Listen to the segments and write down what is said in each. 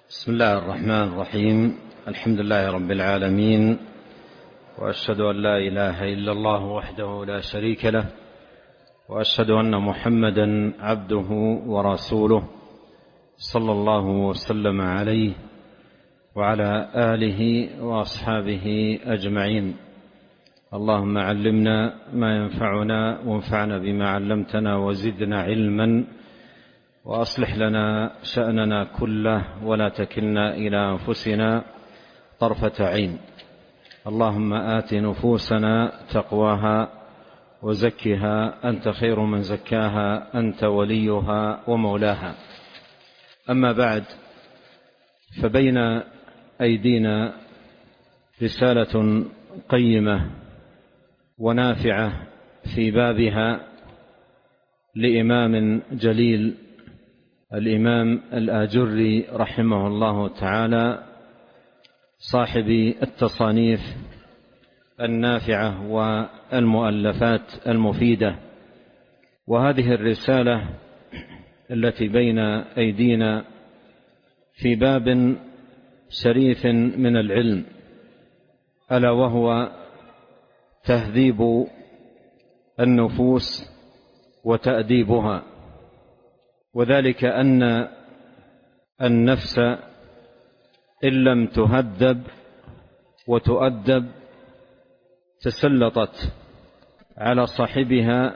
بسم الله الرحمن الرحيم. الحمد لله رب العالمين، وأشهد أن لا إله إلا الله وحده لا شريك له، وأشهد أن محمدا عبده ورسوله صلى الله وسلم عليه وعلى آله وأصحابه أجمعين. اللهم علمنا ما ينفعنا وانفعنا بما علمتنا وزدنا علما، وأصلح لنا شأننا كله ولا تكلنا إلى أنفسنا طرفة عين. اللهم آت نفوسنا تقواها وزكها أنت خير من زكاها، أنت وليها ومولاها. أما بعد، فبين أيدينا رسالة قيمة ونافعة في بابها لإمام جليل، الإمام الآجري رحمه الله تعالى، صاحب التصانيف النافعة والمؤلفات المفيدة. وهذه الرسالة التي بين أيدينا في باب شريف من العلم، ألا وهو تهذيب النفوس وتأديبها، وذلك أن النفس إن لم تهذب وتؤدب تسلطت على صاحبها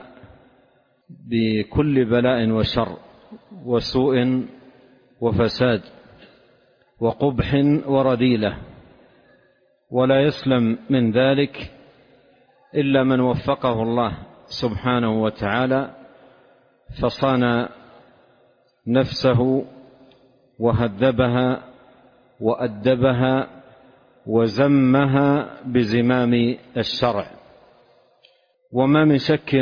بكل بلاء وشر وسوء وفساد وقبح ورذيلة، ولا يسلم من ذلك إلا من وفقه الله سبحانه وتعالى فصان نفسه وهذبها وأدبها وزمها بزمام الشرع. وما من شك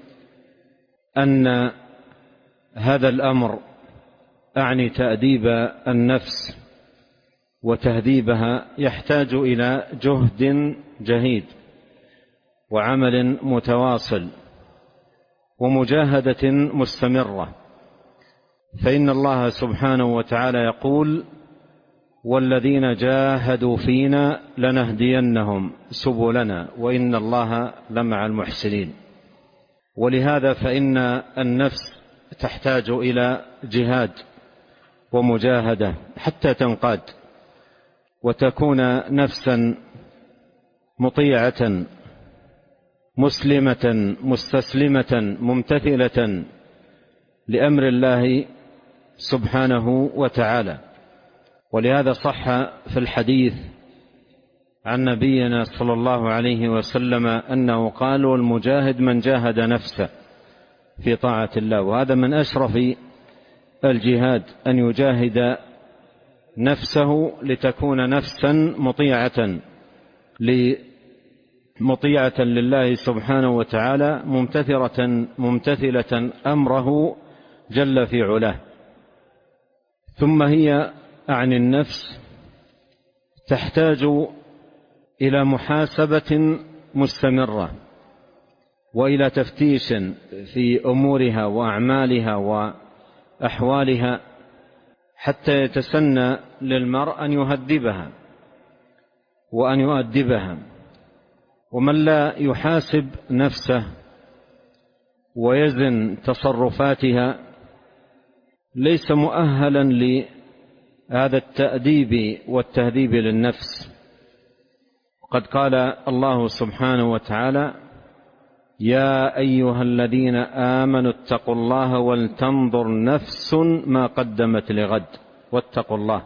أن هذا الأمر، أعني تأديب النفس وتهذيبها، يحتاج إلى جهد جهيد وعمل متواصل ومجاهدة مستمرة. فإن الله سبحانه وتعالى يقول: والذين جاهدوا فينا لنهدينهم سبلنا وإن الله لمع المحسنين. ولهذا فإن النفس تحتاج إلى جهاد ومجاهدة حتى تنقاد وتكون نفسا مطيعة مسلمة مستسلمة ممتثلة لأمر الله سبحانه وتعالى. ولهذا صح في الحديث عن نبينا صلى الله عليه وسلم أنه قال: والمجاهد من جاهد نفسه في طاعة الله. وهذا من أشرف الجهاد، أن يجاهد نفسه لتكون نفسا مطيعة لله سبحانه وتعالى، ممتثلة أمره جل في علاه. ثم هي عن النفس تحتاج إلى محاسبة مستمرة وإلى تفتيش في أمورها وأعمالها وأحوالها، حتى يتسنى للمرء أن يهذبها وأن يؤدبها. ومن لا يحاسب نفسه ويزن تصرفاتها ليس مؤهلا لهذا التأديب والتهذيب للنفس. قد قال الله سبحانه وتعالى: يا أيها الذين آمنوا اتقوا الله ولتنظر نفس ما قدمت لغد واتقوا الله.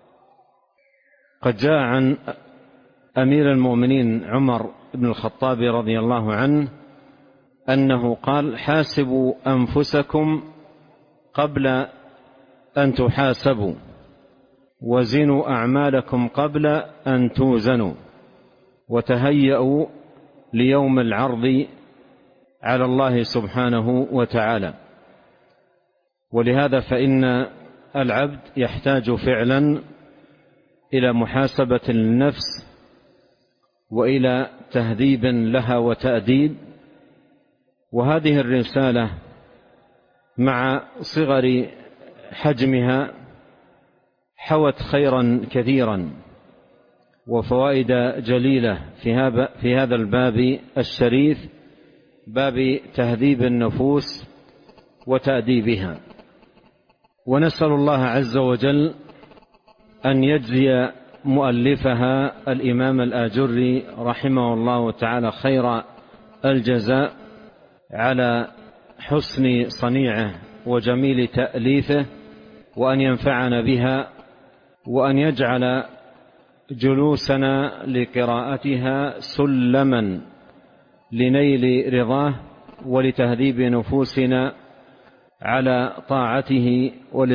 قد جاء عن أمير المؤمنين عمر بن الخطاب رضي الله عنه أنه قال: حاسبوا أنفسكم قبل أن تحاسبوا، وزنوا أعمالكم قبل أن توزنوا، وتهيئوا ليوم العرض على الله سبحانه وتعالى. ولهذا فإن العبد يحتاج فعلا إلى محاسبة للنفس وإلى تهذيب لها وتأديب. وهذه الرسالة مع صغر حجمها حوت خيرا كثيرا وفوائد جليلة في هذا الباب الشريف، باب تهذيب النفوس وتأديبها. ونسأل الله عز وجل أن يجزي مؤلفها الإمام الآجري رحمه الله تعالى خير الجزاء على حسن صنيعه وجميل تأليفه، وأن ينفعنا بها، وأن يجعل جلوسنا لقراءتها سلما لنيل رضاه ولتهذيب نفوسنا على طاعته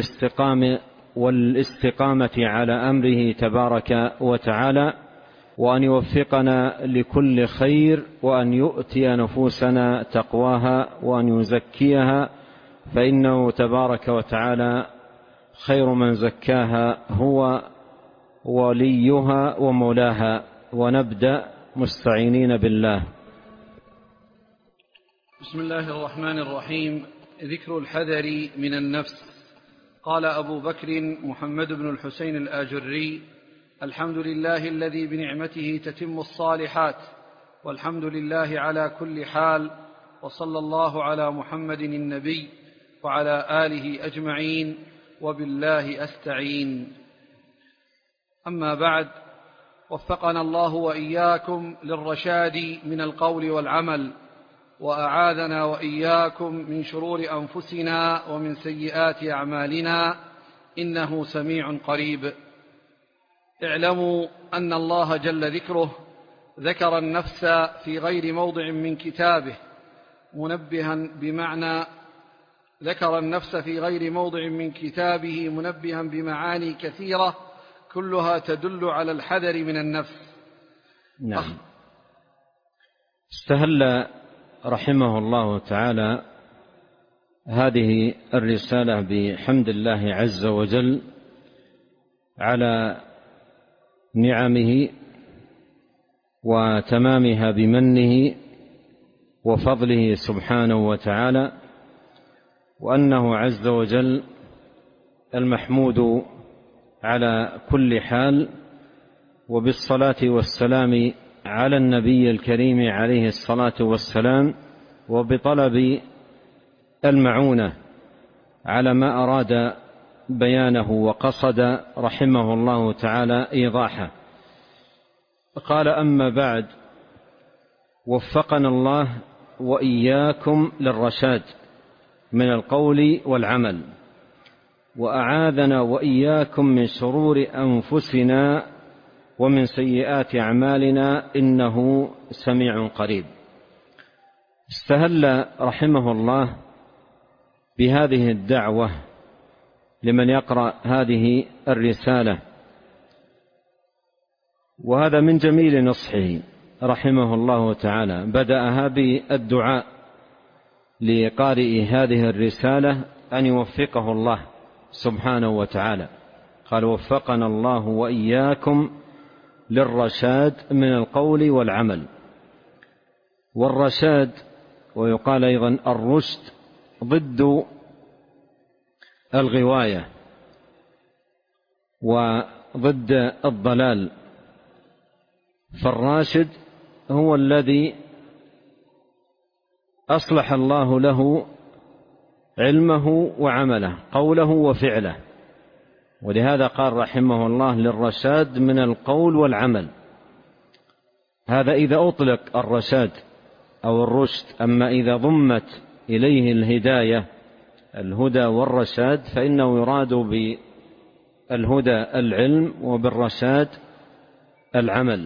والاستقامة على أمره تبارك وتعالى، وأن يوفقنا لكل خير، وأن يؤتي نفوسنا تقواها وأن يزكيها، فإنه تبارك وتعالى خير من زكاها هو وليها ومولاها. ونبدأ مستعينين بالله. بسم الله الرحمن الرحيم. ذكر الحذر من النفس. قال أبو بكر محمد بن الحسين الآجري: الحمد لله الذي بنعمته تتم الصالحات، والحمد لله على كل حال، وصلى الله على محمد النبي وعلى آله أجمعين، وبالله أستعين. أما بعد، وفقنا الله وإياكم للرشاد من القول والعمل، وأعاذنا وإياكم من شرور أنفسنا ومن سيئات أعمالنا، إنه سميع قريب. اعلموا أن الله جل ذكره ذكر النفس في غير موضع من كتابه منبها بمعاني كثيرة كلها تدل على الحذر من النفس. نعم. استهل رحمه الله تعالى هذه الرسالة بحمد الله عز وجل على نعمه وتمامها بمنه وفضله سبحانه وتعالى، وأنه عز وجل المحمود على كل حال، وبالصلاة والسلام على النبي الكريم عليه الصلاة والسلام، وبطلب المعونة على ما أراد بيانه وقصد رحمه الله تعالى إيضاحه. قال: أما بعد، وفقنا الله وإياكم للرشاد من القول والعمل، وأعاذنا وإياكم من شرور أنفسنا ومن سيئات أعمالنا، إنه سميع قريب. استهل رحمه الله بهذه الدعوة لمن يقرأ هذه الرسالة، وهذا من جميل نصحه رحمه الله تعالى. بدأها بالدعاء لقارئ هذه الرسالة أن يوفقه الله سبحانه وتعالى. قال: وفقنا الله وإياكم للرشاد من القول والعمل. والرشاد، ويقال أيضا الرشد، ضد الغواية وضد الضلال. فالراشد هو الذي أصلح الله له علمه وعمله، قوله وفعله. ولهذا قال رحمه الله: للرشاد من القول والعمل. هذا إذا أطلق الرشاد أو الرشد. أما إذا ضمت إليه الهداية، الهدى والرشاد، فإنه يراد بالهدى العلم وبالرشاد العمل.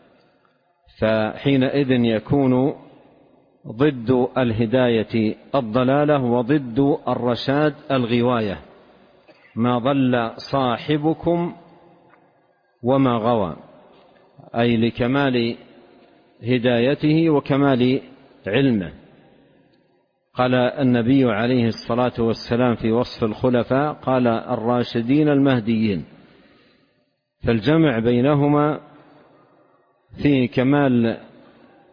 فحينئذ يكون ضد الهداية الضلالة، وضد الرشاد الغواية. ما ضل صاحبكم وما غوى، أي لكمال هدايته وكمال علمه. قال النبي عليه الصلاة والسلام في وصف الخلفاء: قال: الراشدين المهديين. فالجمع بينهما في كمال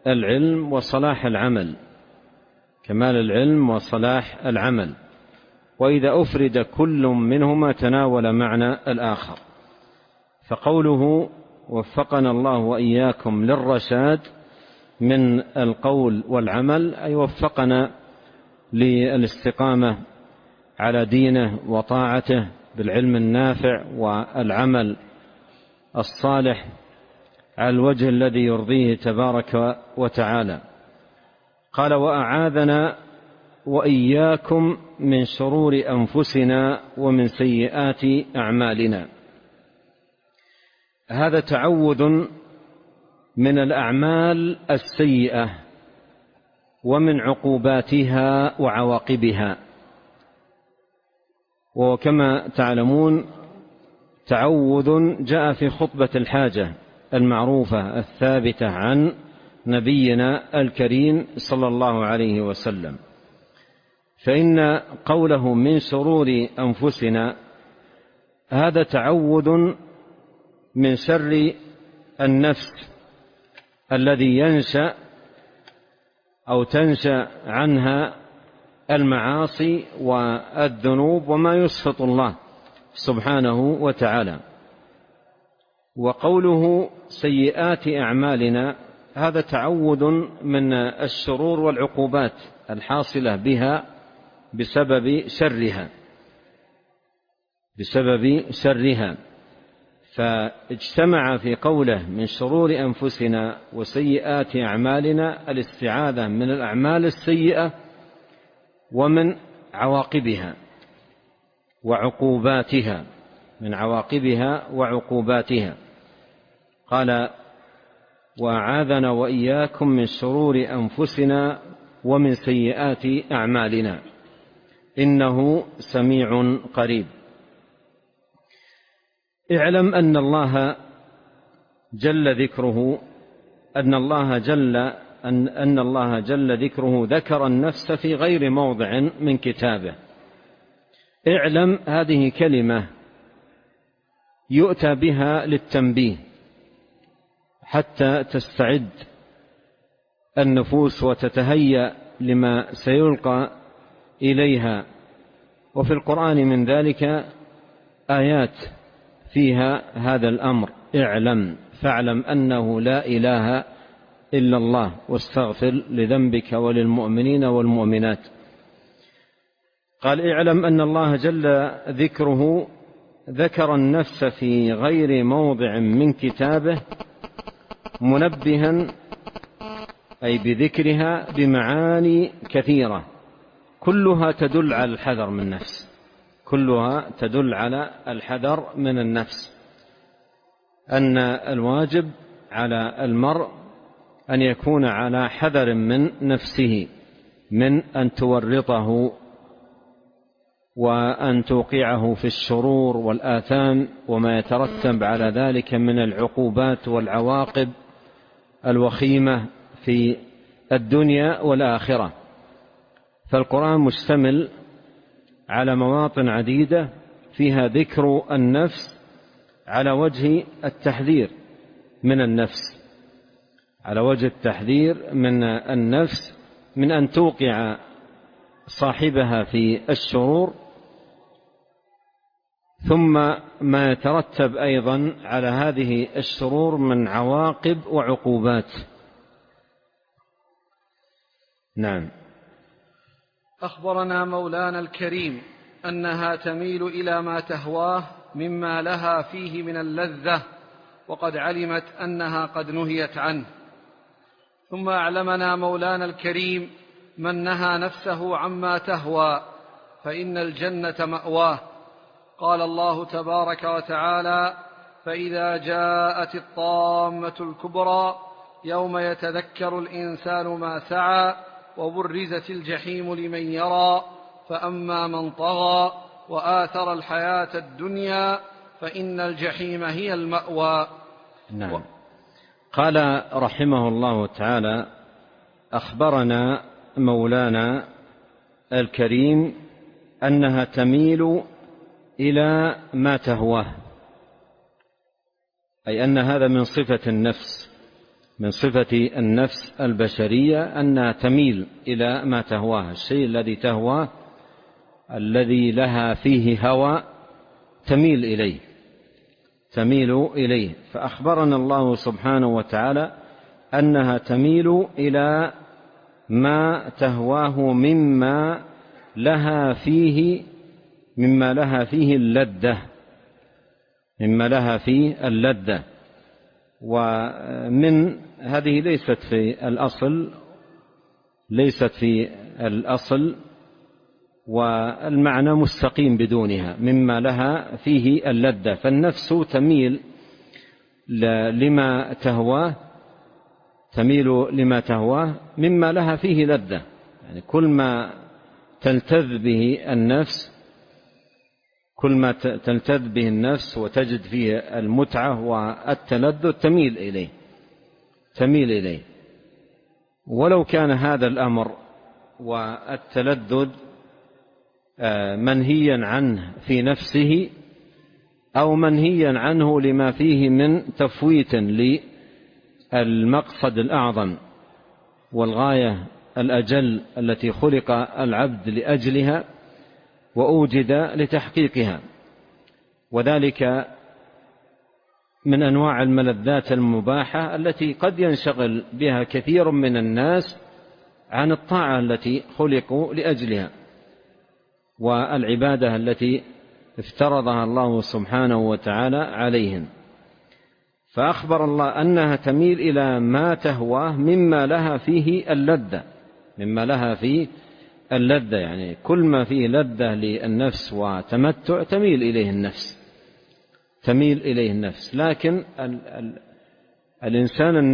العلم وصلاح العمل، كمال العلم وصلاح العمل. وإذا أفرد كل منهما تناول معنى الآخر. فقوله وفقنا الله وإياكم للرشاد من القول والعمل، أي وفقنا للاستقامة على دينه وطاعته بالعلم النافع والعمل الصالح على الوجه الذي يرضيه تبارك وتعالى. قال وأعاذنا وإياكم من شرور أنفسنا ومن سيئات أعمالنا. هذا تعوذ من الأعمال السيئة ومن عقوباتها وعواقبها. وكما تعلمون تعوذ جاء في خطبة الحاجة المعروفة الثابتة عن نبينا الكريم صلى الله عليه وسلم. فإن قوله من شرور أنفسنا هذا تعوذ من شر النفس الذي ينشأ أو تنشأ عنها المعاصي والذنوب وما يسخط الله سبحانه وتعالى. وقوله سيئات أعمالنا هذا تعوذ من الشرور والعقوبات الحاصلة بها بسبب شرها. فاجتمع في قوله من شرور أنفسنا وسيئات أعمالنا الاستعاذة من الأعمال السيئة ومن عواقبها وعقوباتها، من عواقبها وعقوباتها. قال وأعاذنا وإياكم من شرور أنفسنا ومن سيئات أعمالنا إنه سميع قريب. اعلم أن الله جل ذكره أن الله جل ذكره ذكر النفس في غير موضع من كتابه. اعلم هذه كلمة يؤتى بها للتنبيه حتى تستعد النفوس وتتهيأ لما سيلقى إليها. وفي القرآن من ذلك آيات فيها هذا الأمر. اعلم فاعلم أنه لا إله إلا الله واستغفر لذنبك وللمؤمنين والمؤمنات. قال اعلم أن الله جل ذكره ذكر النفس في غير موضع من كتابه منبها أي بذكرها بمعاني كثيرة كلها تدل على الحذر من النفس، كلها تدل على الحذر من النفس، أن الواجب على المرء أن يكون على حذر من نفسه من أن تورطه وأن توقعه في الشرور والآثام وما يترتب على ذلك من العقوبات والعواقب الوخيمة في الدنيا والآخرة. فالقرآن مشتمل على مواطن عديدة فيها ذكر النفس على وجه التحذير من النفس، على وجه التحذير من النفس من أن توقع صاحبها في الشرور، ثم ما يترتب أيضا على هذه الشرور من عواقب وعقوبات. نعم. أخبرنا مولانا الكريم أنها تميل إلى ما تهواه مما لها فيه من اللذة، وقد علمت أنها قد نهيت عنه. ثم أعلمنا مولانا الكريم من نهى نفسه عما تهوى فإن الجنة مأواه. قال الله تبارك وتعالى: فإذا جاءت الطامة الكبرى يوم يتذكر الإنسان ما سعى وبرزت الجحيم لمن يرى فأما من طغى وآثر الحياة الدنيا فإن الجحيم هي المأوى. نعم. قال رحمه الله تعالى: أخبرنا مولانا الكريم أنها تميل إلى ما تهواه، أي أن هذا من صفة النفس، من صفة النفس البشرية أنها تميل إلى ما تهواه، الشيء الذي تهواه الذي لها فيه هوى تميل إليه. فأخبرنا الله سبحانه وتعالى أنها تميل إلى ما تهواه مما لها فيه اللذة. ومن هذه ليست في الأصل، والمعنى مستقيم بدونها، مما لها فيه اللذة. فالنفس تميل لما تهواه مما لها فيه لذة. يعني كل ما تلتذ به النفس وتجد فيه المتعة والتلذذ تميل إليه. ولو كان هذا الأمر والتلذذ منهيا عنه في نفسه، أو منهيا عنه لما فيه من تفويت للمقصد الأعظم والغاية الأجل التي خلق العبد لأجلها وأوجد لتحقيقها. وذلك من أنواع الملذات المباحة التي قد ينشغل بها كثير من الناس عن الطاعة التي خلقوا لأجلها والعبادة التي افترضها الله سبحانه وتعالى عليهم. فأخبر الله أنها تميل إلى ما تهواه مما لها فيه اللذة، يعني كل ما فيه لذة للنفس وتمتع تميل إليه النفس. لكن الإنسان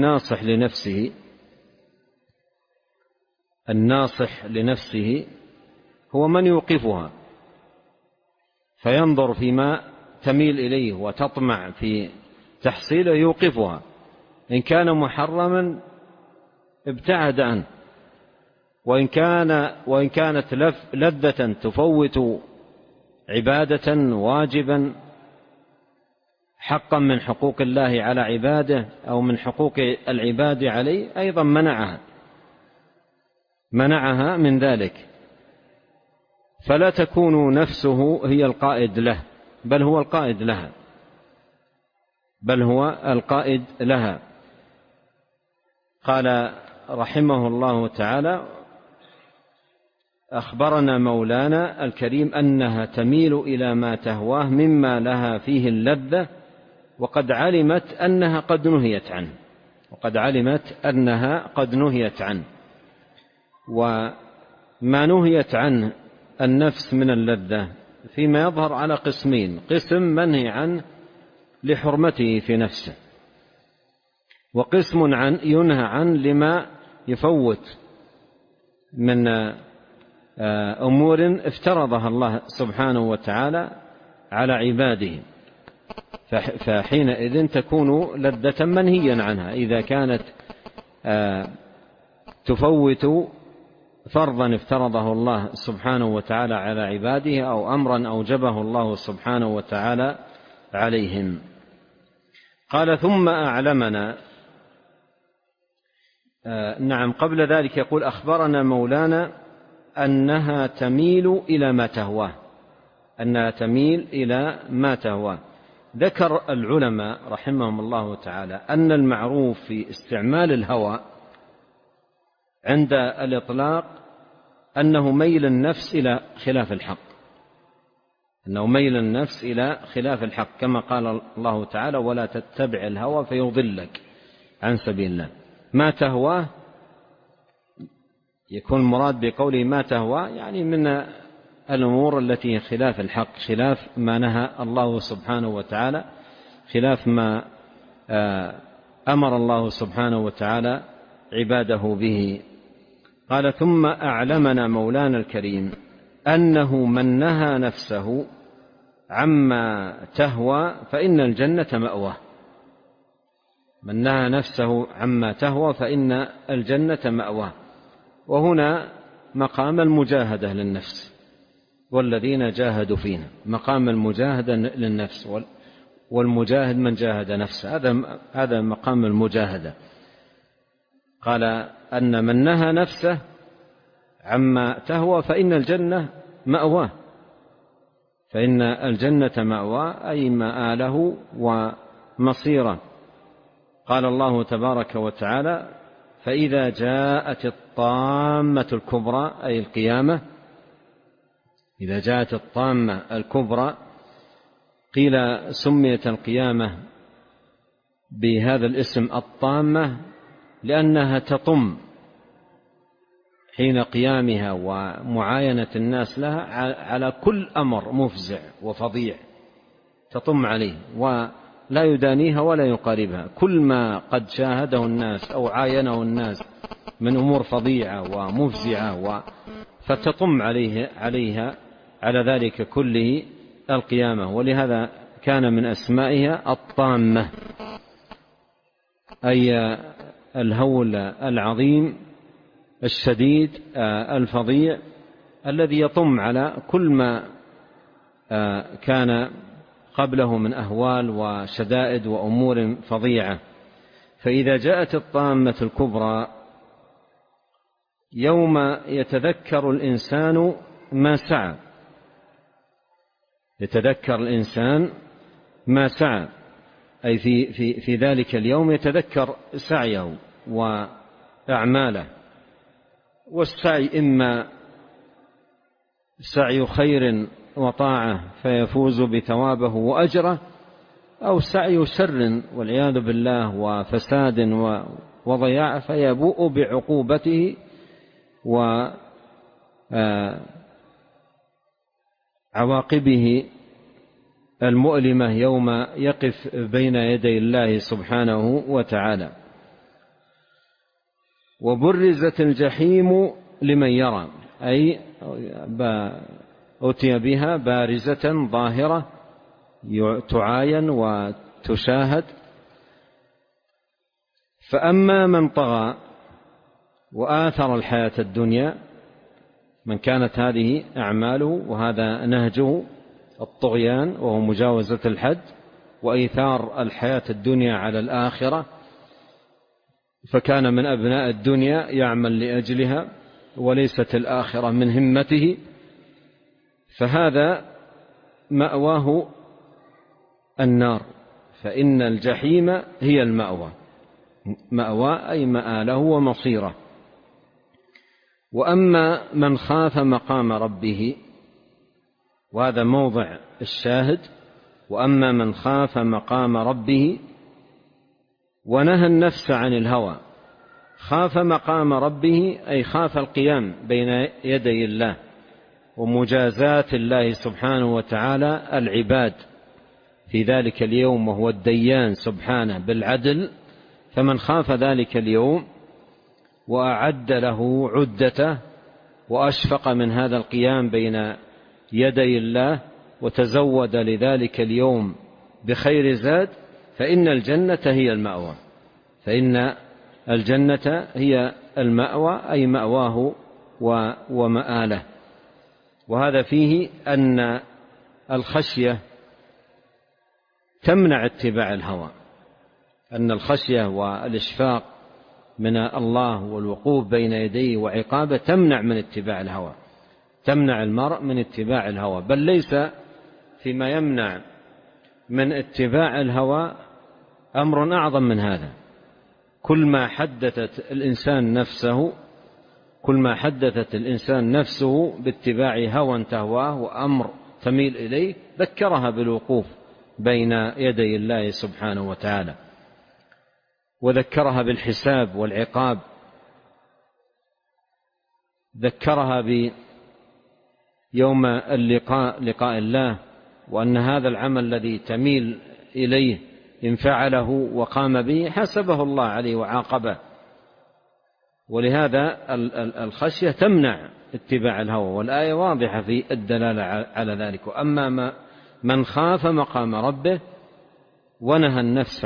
الناصح لنفسه هو من يوقفها فينظر فيما تميل إليه وتطمع في تحصيله، يوقفها. إن كان محرما ابتعد عنه، وإن كانت لذة تفوت عبادة واجبا حقا من حقوق الله على عباده أو من حقوق العباد عليه، أيضا منعها من ذلك. فلا تكون نفسه هي القائد له، بل هو القائد لها. قال رحمه الله تعالى: أخبرنا مولانا الكريم أنها تميل إلى ما تهواه مما لها فيه اللذة، وقد علمت أنها قد نهيت عنه. وما نهيت عنه النفس من اللذة فيما يظهر على قسمين: قسم منهي عنه لحرمته في نفسه، وقسم ينهى عنه لما يفوت من أمور افترضها الله سبحانه وتعالى على عباده. فحينئذ تكون لذة منهيا عنها إذا كانت تفوت فرضا افترضه الله سبحانه وتعالى على عباده، أو أمرا أوجبه الله سبحانه وتعالى عليهم. قال: ثم أعلمنا. قبل ذلك يقول: أخبرنا مولانا أنها تميل إلى ما تهواه. ذكر العلماء رحمهم الله تعالى أن المعروف في استعمال الهوى عند الإطلاق أنه ميل النفس إلى خلاف الحق، كما قال الله تعالى: ولا تتبع الهوى فيضلك عن سبيل الله. ما تهواه يكون مراد بقوله ما تهوى يعني من الأمور التي خلاف الحق، خلاف ما نهى الله سبحانه وتعالى، خلاف ما أمر الله سبحانه وتعالى عباده به. قال: ثم أعلمنا مولانا الكريم أنه من نهى نفسه عما تهوى فإن الجنة مأواه. من نهى نفسه عما تهوى فإن الجنة مأواه. وهنا مقام المجاهدة للنفس، والذين جاهدوا فينا، مقام المجاهدة للنفس، والمجاهد من جاهد نفسه، هذا مقام المجاهدة. قال أن من نهى نفسه عما تهوى فإن الجنة مأواه، فإن الجنة مأواه أي مآله ومصيره. قال الله تبارك وتعالى: فإذا جاءت الطامة الكبرى، أي القيامة. إذا جاءت الطامة الكبرى، قيل سميت القيامة بهذا الاسم الطامة لأنها تطم حين قيامها ومعاينة الناس لها على كل أمر مفزع وفظيع، تطم عليه ولا يدانيها ولا يقاربها. كل ما قد شاهده الناس أو عاينه الناس من أمور فظيعة ومفزعة فتطم عليها على ذلك كله القيامة. ولهذا كان من أسمائها الطامة، أي الهول العظيم الشديد الفظيع الذي يطم على كل ما كان قبله من أهوال وشدائد وأمور فظيعة. فإذا جاءت الطامة الكبرى يوم يتذكر الإنسان ما سعى، يتذكر الإنسان ما سعى، أي في ذلك اليوم يتذكر سعيه وأعماله. والسعي إما سعي خير وطاعة فيفوز بثوابه وأجره، أو سعي شر والعياذ بالله وفساد وضياع فيبوء بعقوبته وعواقبه المؤلمة يوم يقف بين يدي الله سبحانه وتعالى. وبرزت الجحيم لمن يرى، أي أتي بها بارزة ظاهرة تعاين وتشاهد. فأما من طغى وآثر الحياة الدنيا، من كانت هذه أعماله وهذا نهجه الطغيان وهو مجاوزة الحد وإيثار الحياة الدنيا على الآخرة، فكان من أبناء الدنيا يعمل لأجلها وليست الآخرة من همته، فهذا مأواه النار. فإن الجحيم هي المأوى، مأوى أي مآله ومصيره. وأما من خاف مقام ربه، وهذا موضع الشاهد، وأما من خاف مقام ربه ونهى النفس عن الهوى. خاف مقام ربه أي خاف القيام بين يدي الله ومجازاة الله سبحانه وتعالى العباد في ذلك اليوم، وهو الديان سبحانه بالعدل. فمن خاف ذلك اليوم وأعد له عدته وأشفق من هذا القيام بين يدي الله وتزود لذلك اليوم بخير زاد، فإن الجنة هي المأوى، فإن الجنة هي المأوى أي مأواه ومآله. وهذا فيه أن الخشية تمنع اتباع الهوى، أن الخشية والإشفاق من الله والوقوف بين يديه وعقابه تمنع من اتباع الهوى، تمنع المرء من اتباع الهوى. بل ليس فيما يمنع من اتباع الهوى أمر أعظم من هذا. كل ما حدثت الإنسان نفسه باتباع هوى تهواه وأمر تميل إليه، ذكرها بالوقوف بين يدي الله سبحانه وتعالى، وذكرها بالحساب والعقاب، ذكرها بيوم اللقاء، لقاء الله، وأن هذا العمل الذي تميل إليه إن فعله وقام به حسبه الله عليه وعاقبه. ولهذا الخشية تمنع اتباع الهوى، والآية واضحة في الدلالة على ذلك. وأما من خاف مقام ربه ونهى النفس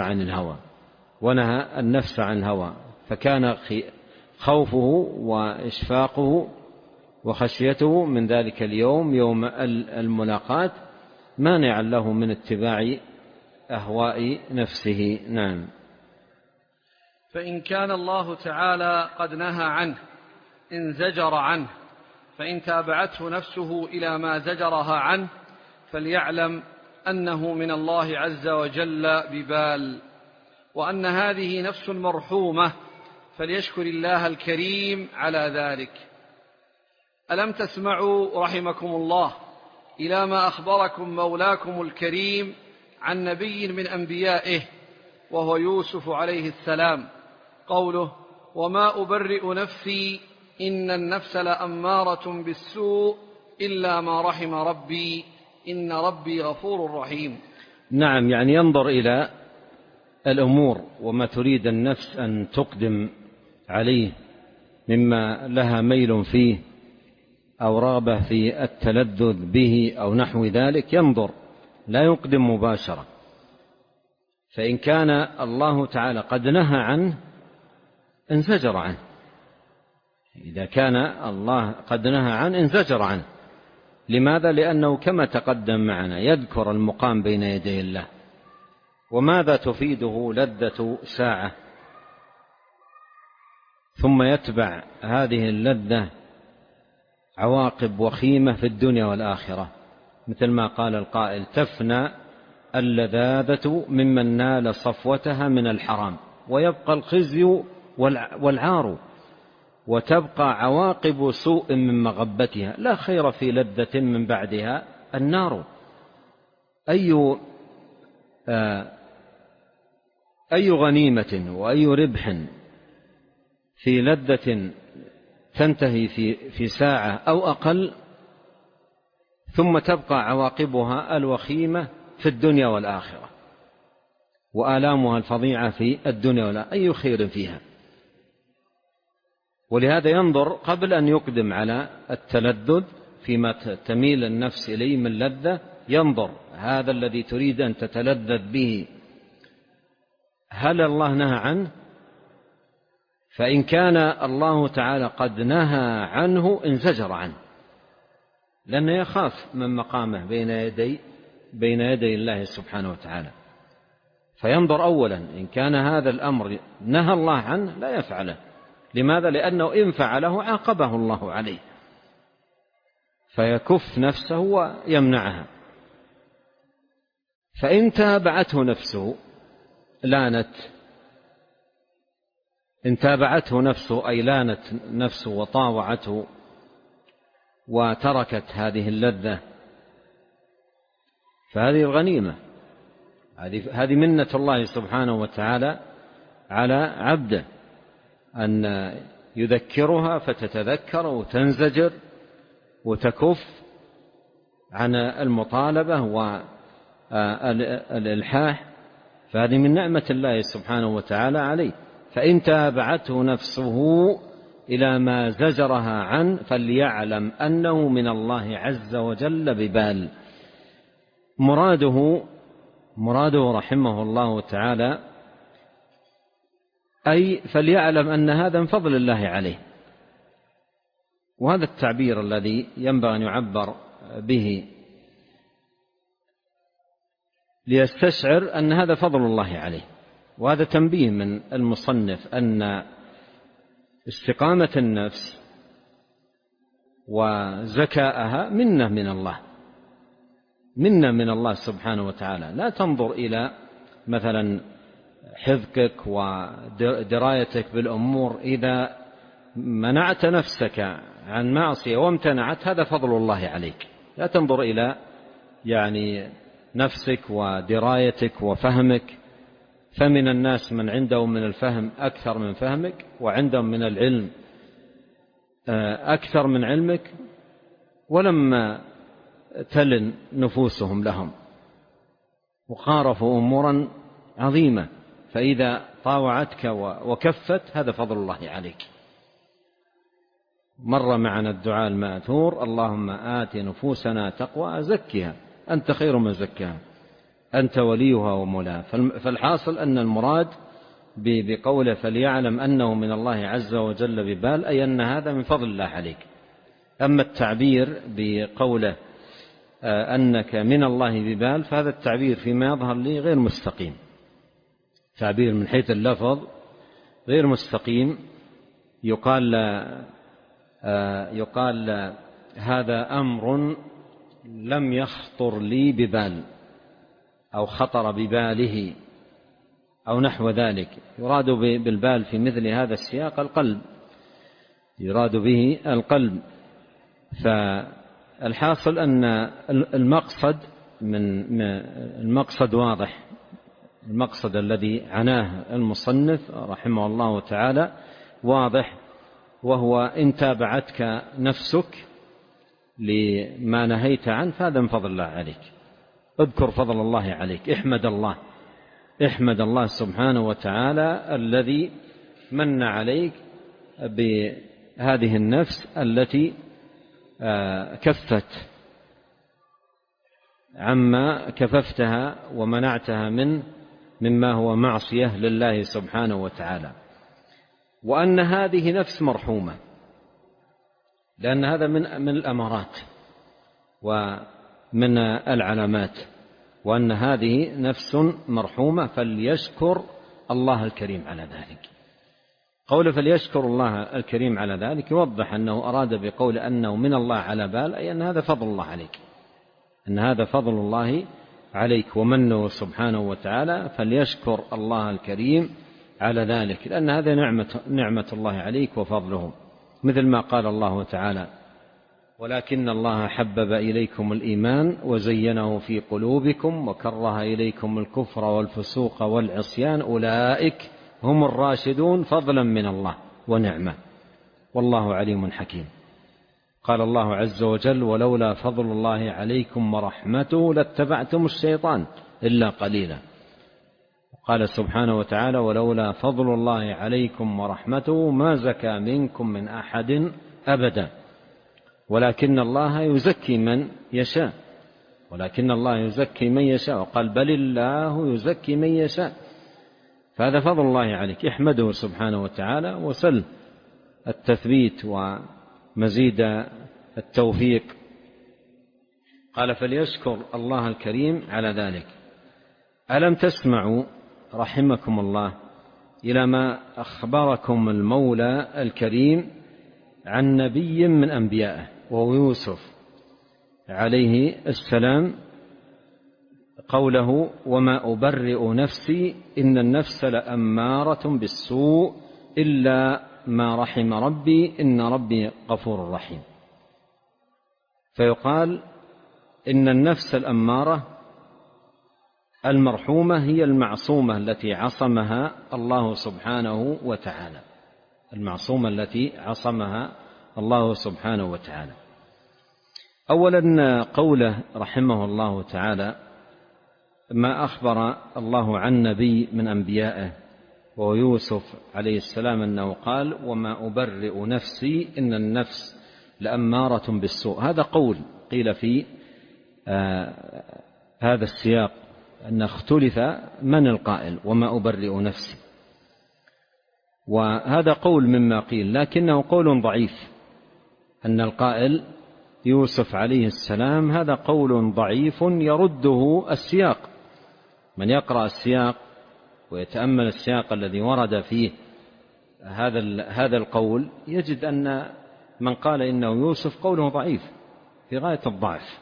عن الهوى، فكان خوفه وإشفاقه وخشيته من ذلك اليوم، يوم الملاقات، مانعا له من اتباع أهواء نفسه. نعم. فإن كان الله تعالى قد نهى عنه انزجر عنه، فإن تابعته نفسه إلى ما زجرها عنه فليعلم أنه من الله عز وجل ببال، وأن هذه نفس مرحومة فليشكر الله الكريم على ذلك. ألم تسمعوا رحمكم الله إلى ما أخبركم مولاكم الكريم عن نبي من أنبيائه وهو يوسف عليه السلام، قوله: وما أبرئ نفسي إن النفس لأمارة بالسوء إلا ما رحم ربي إن ربي غفور رحيم. نعم، يعني ينظر إلى الأمور وما تريد النفس أن تقدم عليه مما لها ميل فيه أو رغبة في التلذذ به أو نحو ذلك، ينظر لا يقدم مباشرة. فإن كان الله تعالى قد نهى عنه انزجر عنه، إذا كان الله قد نهى عنه انزجر عنه. لماذا؟ لأنه كما تقدم معنا يذكر المقام بين يدي الله، وماذا تفيده لذة ساعة، ثم يتبع هذه اللذة عواقب وخيمة في الدنيا والآخرة، مثل ما قال القائل: تفنى اللذاذة ممن نال صفوتها من الحرام، ويبقى الخزي والعار، وتبقى عواقب سوء من مغبتها، لا خير في لذة من بعدها النار. أي غنيمة وأي ربح في لذة تنتهي في ساعة أو أقل، ثم تبقى عواقبها الوخيمة في الدنيا والآخرة، وآلامها الفظيعة في الدنيا والآخرة، أي خير فيها. ولهذا ينظر قبل أن يقدم على التلذذ فيما تميل النفس إليه من لذة، ينظر هذا الذي تريد أن تتلذذ به هل الله نهى عنه؟ فإن كان الله تعالى قد نهى عنه انزجر عنه، لأنه يخاف من مقامه بين يدي الله سبحانه وتعالى. فينظر أولا إن كان هذا الأمر نهى الله عنه لا يفعله. لماذا؟ لأنه إن فعله عاقبه الله عليه، فيكف نفسه ويمنعها. فإن تابعته نفسه لانت، إن تابعته نفسه أي لانت نفسه وطاوعته وتركت هذه اللذة، فهذه الغنيمة، هذه منة الله سبحانه وتعالى على عبده، أن يذكرها فتتذكر وتنزجر وتكف عن المطالبة والإلحاح، فهذه من نعمة الله سبحانه وتعالى عليه. فإن تابعته نفسه إلى ما زجرها عنه فليعلم أنه من الله عز وجل ببال. مراده رحمه الله تعالى أي فليعلم أن هذا من فضل الله عليه. وهذا التعبير الذي ينبغي أن يعبر به ليستشعر أن هذا فضل الله عليه. وهذا تنبيه من المصنف أن استقامة النفس وزكاءها منة من الله سبحانه وتعالى. لا تنظر إلى مثلا حفظك ودرايتك بالأمور، إذا منعت نفسك عن معصية وامتنعت هذا فضل الله عليك. لا تنظر إلى نفسك ودرايتك وفهمك، فمن الناس من عنده من الفهم أكثر من فهمك، وعندهم من العلم أكثر من علمك، ولما تلن نفوسهم لهم وقارفوا أمورا عظيمة، فإذا طاوعتك وكفت هذا فضل الله عليك. مر معنا الدعاء المأثور: اللهم آت نفوسنا تقوى زكها أنت خير من زكاها أنت وليها ومولاها. فالحاصل أن المراد بقوله فليعلم أنه من الله عز وجل ببال أي أن هذا من فضل الله عليك. أما التعبير بقوله أنك من الله ببال فهذا التعبير فيما يظهر لي غير مستقيم، تعبير من حيث اللفظ غير مستقيم. يقال هذا أمر لم يخطر لي ببال أو خطر بباله أو نحو ذلك. يراد بالبال في مثل هذا السياق القلب، يراد به القلب. فالحاصل أن المقصد واضح، المقصد الذي عناه المصنف رحمه الله تعالى واضح، وهو إن تابعتك نفسك لما نهيت عنه فهذا من فضل الله عليك. اذكر فضل الله عليك، احمد الله سبحانه وتعالى الذي من عليك بهذه النفس التي كفت عما كففتها ومنعتها مما هو معصية لله سبحانه وتعالى، وأن هذه نفس مرحومة، لأن هذا من الأمارات ومن العلامات، وأن هذه نفس مرحومة فليشكر الله الكريم على ذلك. قول فليشكر الله الكريم على ذلك يوضح أنه أراد بقول أنه من الله على بال، أي أن هذا فضل الله عليك، أن هذا فضل الله عليك ومنه سبحانه وتعالى، فليشكر الله الكريم على ذلك، لأن هذا نعمة الله عليك وفضله. مثل ما قال الله تعالى: ولكن الله حبب إليكم الإيمان وزينه في قلوبكم وكره إليكم الكفر والفسوق والعصيان أولئك هم الراشدون فضلا من الله ونعمة والله عليم حكيم. قال الله عز وجل: ولولا فضل الله عليكم ورحمته لاتبعتم الشيطان إلا قليلا. قال سبحانه وتعالى: ولولا فضل الله عليكم ورحمته ما زكى منكم من أحد أبدا ولكن الله يزكي من يشاء، وقال: بل الله يزكي من يشاء. فهذا فضل الله عليك، احمده سبحانه وتعالى وسل التثبيت ومزيد التوفيق. قال: فليشكر الله الكريم على ذلك. ألم تسمعوا رحمكم الله إلى ما أخبركم المولى الكريم عن نبي من أنبيائه وهو يوسف عليه السلام، قوله: وما أبرئ نفسي إن النفس لأمارة بالسوء إلا ما رحم ربي إن ربي غفور رحيم. فيقال إن النفس الأمارة المرحومة هي المعصومة التي عصمها الله سبحانه وتعالى، المعصومة التي عصمها الله سبحانه وتعالى. أولا قوله رحمه الله تعالى: ما أخبر الله عن نبي من أنبيائه وهو يوسف عليه السلام أنه قال: وما أبرئ نفسي إن النفس لأمارة بالسوء. هذا قول قيل في هذا السياق أن اختلف من القائل وما أبرئ نفسي، وهذا قول مما قيل، لكنه قول ضعيف. أن القائل يوسف عليه السلام هذا قول ضعيف يرده السياق. من يقرأ السياق ويتأمل السياق الذي ورد فيه هذا القول يجد أن من قال إنه يوسف قوله ضعيف في غاية الضعف.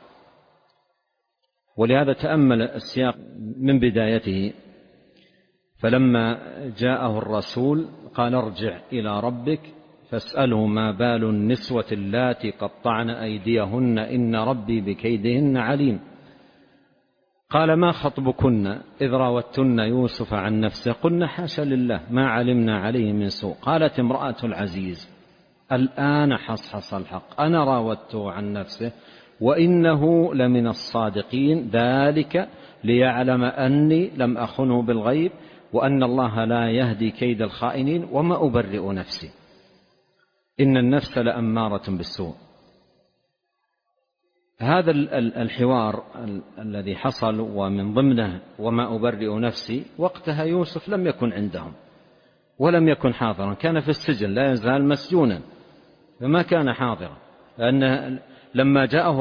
ولهذا تأمل السياق من بدايته: فلما جاءه الرسول قال: ارجع إلى ربك فاسأله ما بال النسوة اللاتي قطعن أيديهن إن ربي بكيدهن عليم. قال: ما خطبكن إذ راوتن يوسف عن نفسه قلنا حاشا لله ما علمنا عليه من سوء. قالت امرأة العزيز: الآن حصحص الحق أنا راودته عن نفسه وإنه لمن الصادقين ذلك ليعلم أني لم أخنه بالغيب وأن الله لا يهدي كيد الخائنين وما أبرئ نفسي إن النفس لأمارة بالسوء. هذا الحوار الذي حصل ومن ضمنه وما أبرئ نفسي، وقتها يوسف لم يكن عندهم ولم يكن حاضرا، كان في السجن لا يزال مسجونا فما كان حاضرا. لأن لما جاءه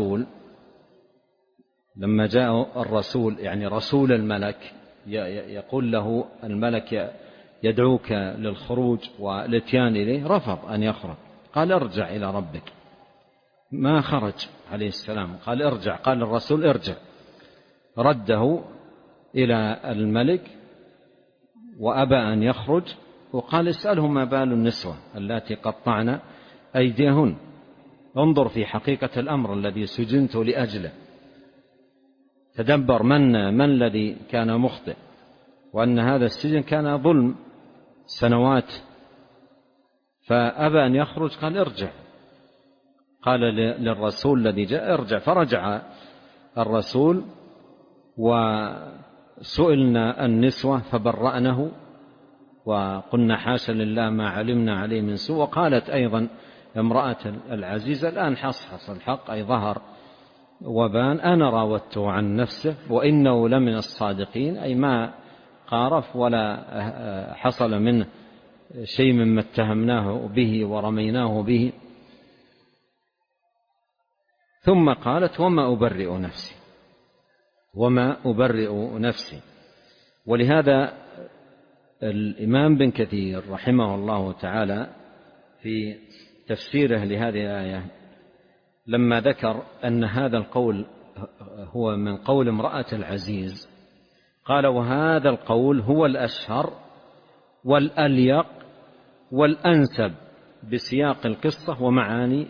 الرسول يعني رسول الملك يقول له الملك يدعوك للخروج والاتيان إليه، رفض أن يخرج، قال: ارجع إلى ربك. ما خرج عليه السلام، قال ارجع، قال الرسول ارجع، رده إلى الملك وأبى أن يخرج، وقال اسأله ما بال النسوة اللاتي قطعن أيديهن، انظر في حقيقة الأمر الذي سجنت لأجله، تدبر من الذي كان مخطئ، وأن هذا السجن كان ظلم سنوات. فأبى أن يخرج، قال ارجع، قال للرسول الذي جاء ارجع، فرجع الرسول وسئلنا النسوة فبرأنه وقلنا حاشا لله ما علمنا عليه من سوء. وقالت أيضا امرأة العزيز الآن حصحص الحق، أي ظهر وبان، أنا راودته عن نفسه وإنه لمن الصادقين، أي ما قارف ولا حصل منه شيء مما اتهمناه به ورميناه به. ثم قالت وما أبرئ نفسي، وما أبرئ نفسي. ولهذا الإمام بن كثير رحمه الله تعالى في تفسيره لهذه الآية لما ذكر أن هذا القول هو من قول امرأة العزيز، قال وهذا القول هو الأشهر والأليق والأنسب بسياق القصة ومعاني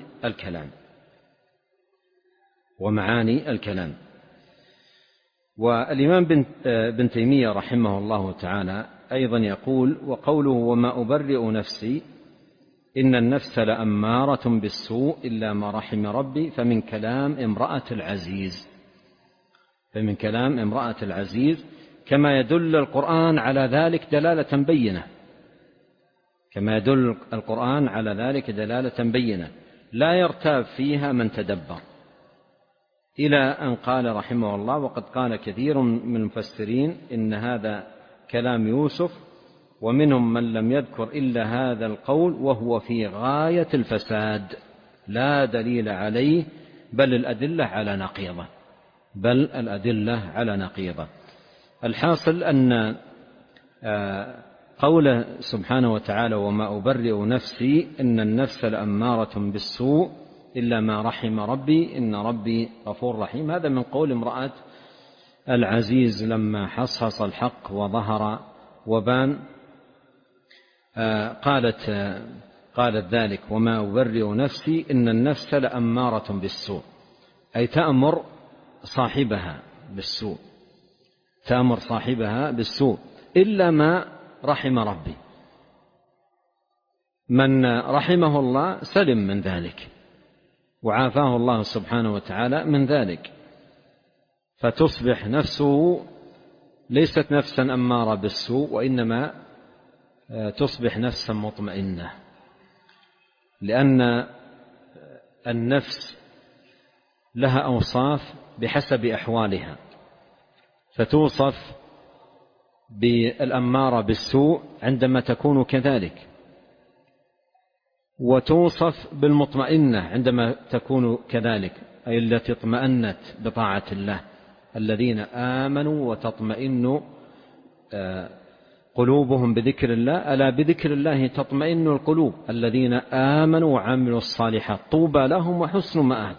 الكلام. والإمام بن تيمية رحمه الله تعالى أيضا يقول وقوله وما أبرئ نفسي إن النفس لأمارة بالسوء إلا ما رحم ربي، فمن كلام امرأة العزيز كما يدل القرآن على ذلك دلالة بينة لا يرتاب فيها من تدبر، إلى أن قال رحمه الله وقد قال كثير من المفسرين إن هذا كلام يوسف، ومنهم من لم يذكر إلا هذا القول وهو في غاية الفساد لا دليل عليه بل الأدلة على نقيضة. الحاصل أن قوله سبحانه وتعالى وما أبرئ نفسي إن النفس لأمارة بالسوء إلا ما رحم ربي إن ربي غفور رحيم، هذا من قول امرأة العزيز لما حصحص الحق وظهر وبان، قالت ذلك وما أبرئ نفسي إن النفس لأمارة بالسوء، أي تأمر صاحبها بالسوء إلا ما رحم ربي، من رحمه الله سلم من ذلك وعافاه الله سبحانه وتعالى من ذلك، فتصبح نفسه ليست نفسا أمارة بالسوء وإنما تصبح نفسا مطمئنة، لأن النفس لها أوصاف بحسب أحوالها، فتوصف بالأمارة بالسوء عندما تكون كذلك، وتوصف بالمطمئنة عندما تكون كذلك، أي التي اطمأنت بطاعة الله، الذين آمنوا وتطمئن قلوبهم بذكر الله، ألا بذكر الله تطمئن القلوب، الذين آمنوا وعملوا الصالحات طوبى لهم وحسن مآب.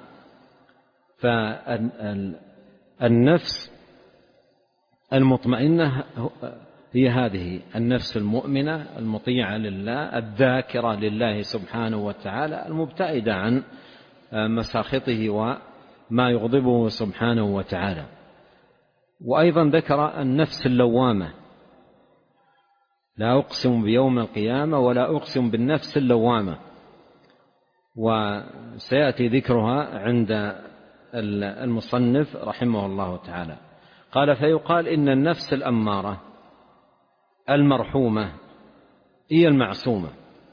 فالنفس المطمئنة هي هذه النفس المؤمنة المطيعة لله الذاكرة لله سبحانه وتعالى المبتعدة عن مساخطه وما يغضبه سبحانه وتعالى. وأيضا ذكر النفس اللوامة، لا أقسم بيوم القيامة ولا أقسم بالنفس اللوامة، وسيأتي ذكرها عند المصنف رحمه الله تعالى. قال فيقال إن النفس الأمارة المرحومة هي المعصومة.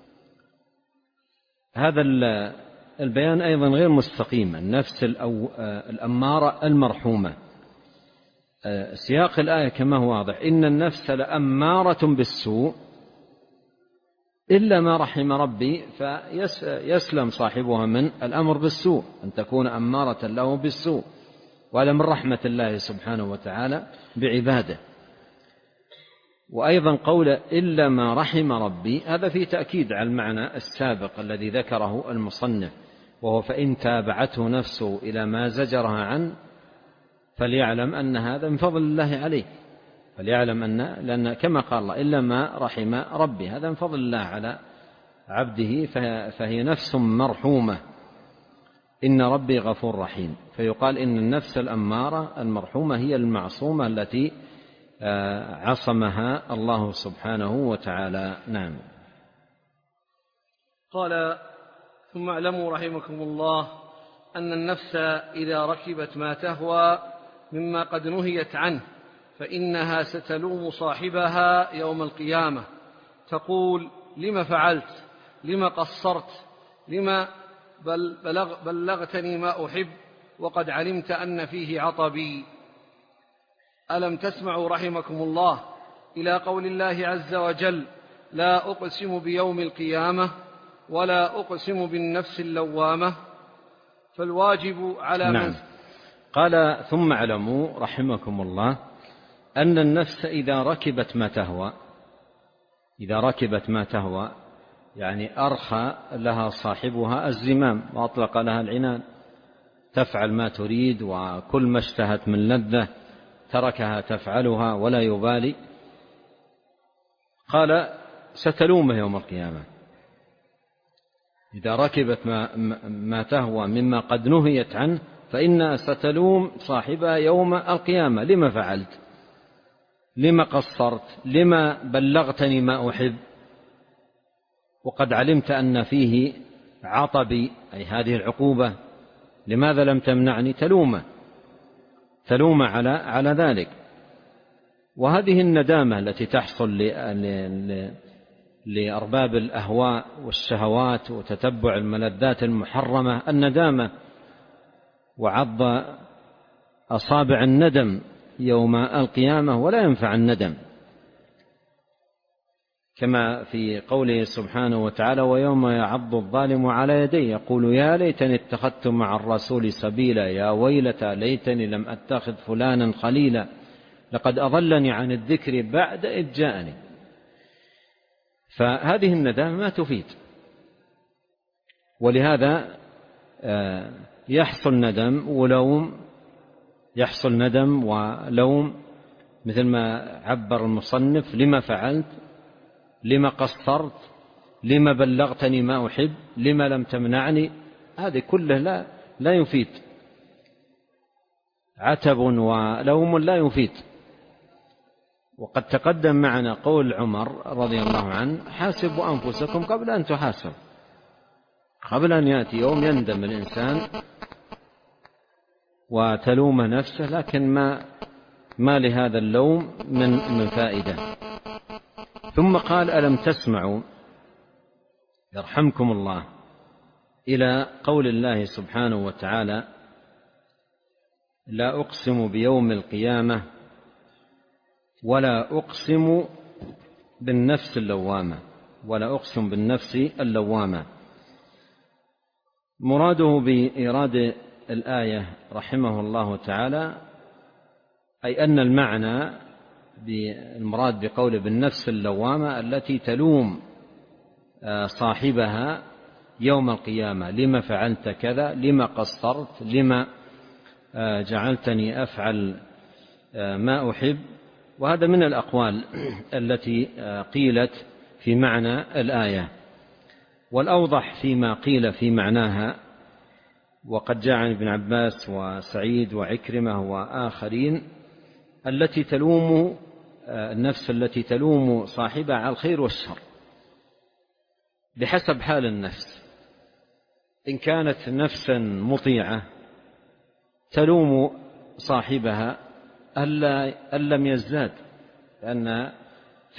هذا البيان أيضا غير مستقيم، النفس الأمارة المرحومة، سياق الآية كما هو واضح إن النفس لأمارة بالسوء إلا ما رحم ربي، فيسلم صاحبها من الأمر بالسوء، أن تكون أمارة له بالسوء، وهذا من رحمة الله سبحانه وتعالى بعباده. وأيضا قول إلا ما رحم ربي هذا فيه تأكيد على المعنى السابق الذي ذكره المصنف، وهو فإن تابعته نفسه إلى ما زجرها عنه فليعلم أن هذا من فضل الله عليه، فليعلم لأن كما قال الله إلا ما رحم ربي، هذا من فضل الله على عبده، فهي نفس مرحومة، إن ربي غفور رحيم. فيقال إن النفس الأمارة المرحومة هي المعصومة التي عصمها الله سبحانه وتعالى. نعم. قال: ثم اعلموا رحمكم الله أن النفس إذا ركبت ما تهوى مما قد نهيت عنه فإنها ستلوم صاحبها يوم القيامة، تقول: لم فعلت؟ لم قصرت؟ لم بلغتني ما أحب وقد علمت أن فيه عطبي. ألم تسمعوا رحمكم الله إلى قول الله عز وجل: لا أقسم بيوم القيامة ولا أقسم بالنفس اللوامة. فالواجب على نعم. قال: ثم اعلموا رحمكم الله أن النفس إذا ركبت ما تهوى يعني أرخى لها صاحبها الزمام وأطلق لها العنان، تفعل ما تريد، وكل ما اشتهت من لذة تركها تفعلها ولا يبالي. قال: ستلومه يوم القيامة. إذا ركبت ما تهوى مما قد نهيت عنه فإنها ستلوم صاحبها يوم القيامة: لما فعلت؟ لما قصرت؟ لما بلغتني ما أحب وقد علمت أن فيه عطبي، أي هذه العقوبة، لماذا لم تمنعني؟ تلوم على ذلك. وهذه الندامة التي تحصل لأرباب الأهواء والشهوات وتتبع الملذات المحرمة، الندامة وعض أصابع الندم يوم القيامة، ولا ينفع الندم، كما في قوله سبحانه وتعالى: ويوم يعض الظالم على يديه يقول يا ليتني اتخذت مع الرسول سبيلا، يا ويلتى ليتني لم أتخذ فلانا خليلا لقد أضلني عن الذكر بعد إذ جاءني. فهذه الندامة ما تفيد، ولهذا يحصل ندم ولوم، مثل ما عبر المصنف: لما فعلت؟ لما قصرت؟ لما بلغتني ما أحب؟ لما لم تمنعني؟ هذه كله لا يفيد، عتب ولوم لا يفيد. وقد تقدم معنا قول عمر رضي الله عنه: حاسبوا أنفسكم قبل أن تحاسبوا، قبل أن يأتي يوم يندم الإنسان وتلوم نفسه، لكن ما لهذا اللوم من فائدة. ثم قال: ألم تسمعوا يرحمكم الله إلى قول الله سبحانه وتعالى: لا أقسم بيوم القيامة ولا أقسم بالنفس اللوامة. مراده بإيراد الآية رحمه الله تعالى أي أن المعنى بالمراد بقوله بالنفس اللوامة التي تلوم صاحبها يوم القيامة: لما فعلت كذا؟ لما قصرت؟ لما جعلتني أفعل ما أحب؟ وهذا من الأقوال التي قيلت في معنى الآية، والأوضح فيما قيل في معناها، وقد جاء عن ابن عباس وسعيد وعكرمة وآخرين، النفس التي تلوم صاحبها على الخير والشر بحسب حال النفس. إن كانت نفسا مطيعة تلوم صاحبها أن لم يزداد، لأن في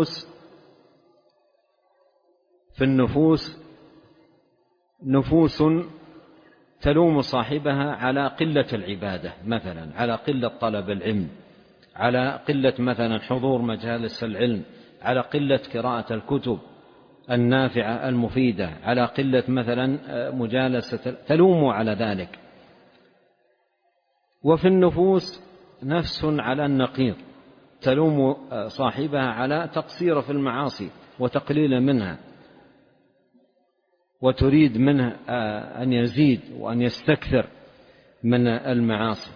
النفوس نفوس تلوم صاحبها على قلة العبادة مثلا، على قلة طلب العلم، على قلة مثلا حضور مجالس العلم، على قلة قراءة الكتب النافعة المفيدة، على قلة مثلا مجالسة، تلوم على ذلك. وفي النفوس نفس على النقيض تلوم صاحبها على تقصير في المعاصي وتقليل منها، وتريد منه أن يزيد وأن يستكثر من المعاصي.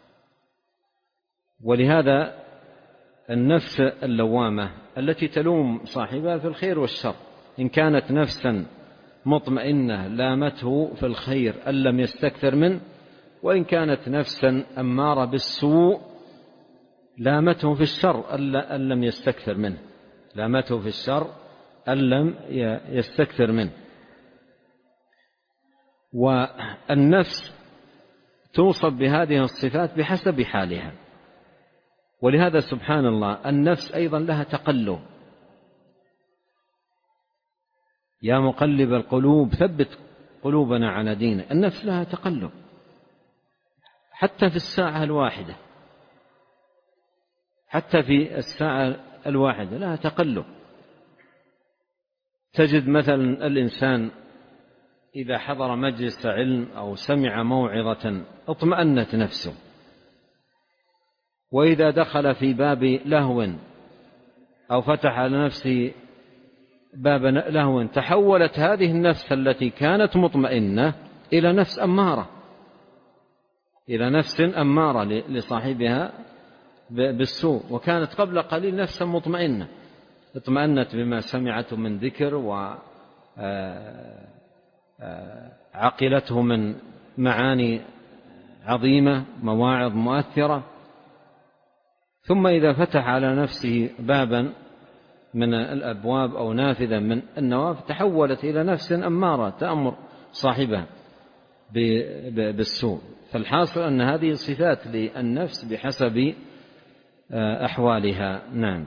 ولهذا النفس اللوامة التي تلوم صاحبها في الخير والشر، إن كانت نفسا مطمئنة لامته في الخير أن لم يستكثر منه، وإن كانت نفسا أمارة بالسوء لامته في الشر أن لم يستكثر منه، لامته في الشر أن لم يستكثر منه. والنفس توصف بهذه الصفات بحسب حالها. ولهذا سبحان الله النفس أيضا لها تقلب. يا مقلب القلوب ثبت قلوبنا على دينك. النفس لها تقلب حتى في الساعة الواحدة، حتى في الساعة الواحدة لها تقلب. تجد مثلا الإنسان إذا حضر مجلس علم أو سمع موعظة اطمأنت نفسه، وإذا دخل في باب لهو أو فتح على نفسه باب لهو تحولت هذه النفس التي كانت مطمئنة إلى نفس أمارة، إلى نفس أمارة لصاحبها بالسوء، وكانت قبل قليل نفسا مطمئنة، اطمأنت بما سمعته من ذكر وعقلته من معاني عظيمة، مواعظ مؤثرة. ثم إذا فتح على نفسه بابا من الأبواب أو نافذة من النوافذ تحولت إلى نفس أمارة تأمر صاحبها بالسوء. فالحاصل أن هذه صفات للنفس بحسب أحوالها. نعم.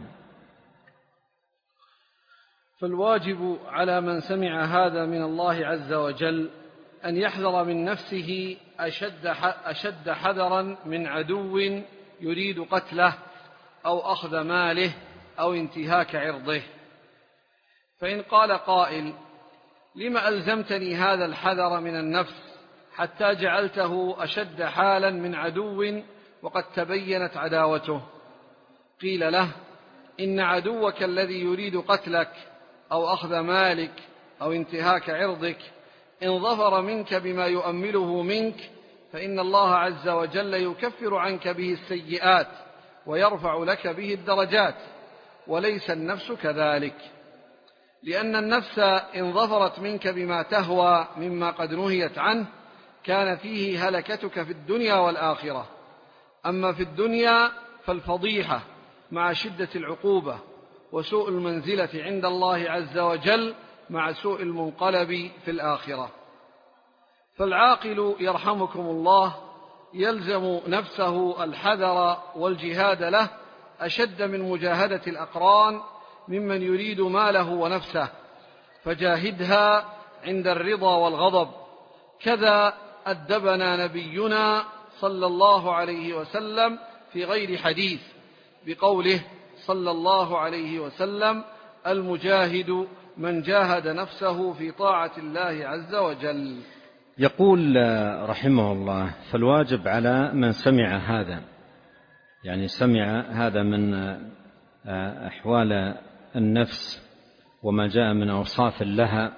فالواجب على من سمع هذا من الله عز وجل أن يحذر من نفسه أشد حذرا من عدو يريد قتله أو أخذ ماله أو انتهاك عرضه. فإن قال قائل: لم ألزمتني هذا الحذر من النفس حتى جعلته أشد حالا من عدو وقد تبينت عداوته؟ قيل له: إن عدوك الذي يريد قتلك أو أخذ مالك أو انتهاك عرضك إن ظفر منك بما يؤمله منك فإن الله عز وجل يكفر عنك به السيئات ويرفع لك به الدرجات، وليس النفس كذلك، لأن النفس إن ظفرت منك بما تهوى مما قد نهيت عنه كان فيه هلكتك في الدنيا والآخرة. أما في الدنيا فالفضيحة مع شدة العقوبة وسوء المنزلة عند الله عز وجل مع سوء المنقلب في الآخرة. فالعاقل يرحمكم الله يلزم نفسه الحذر والجهاد له أشد من مجاهدة الأقران ممن يريد ماله ونفسه، فجاهدها عند الرضا والغضب. كذا أدبنا نبينا صلى الله عليه وسلم في غير حديث بقوله صلى الله عليه وسلم: المجاهد من جاهد نفسه في طاعة الله عز وجل. يقول رحمه الله: فالواجب على من سمع هذا، يعني سمع هذا من أحوال النفس وما جاء من أوصاف لها،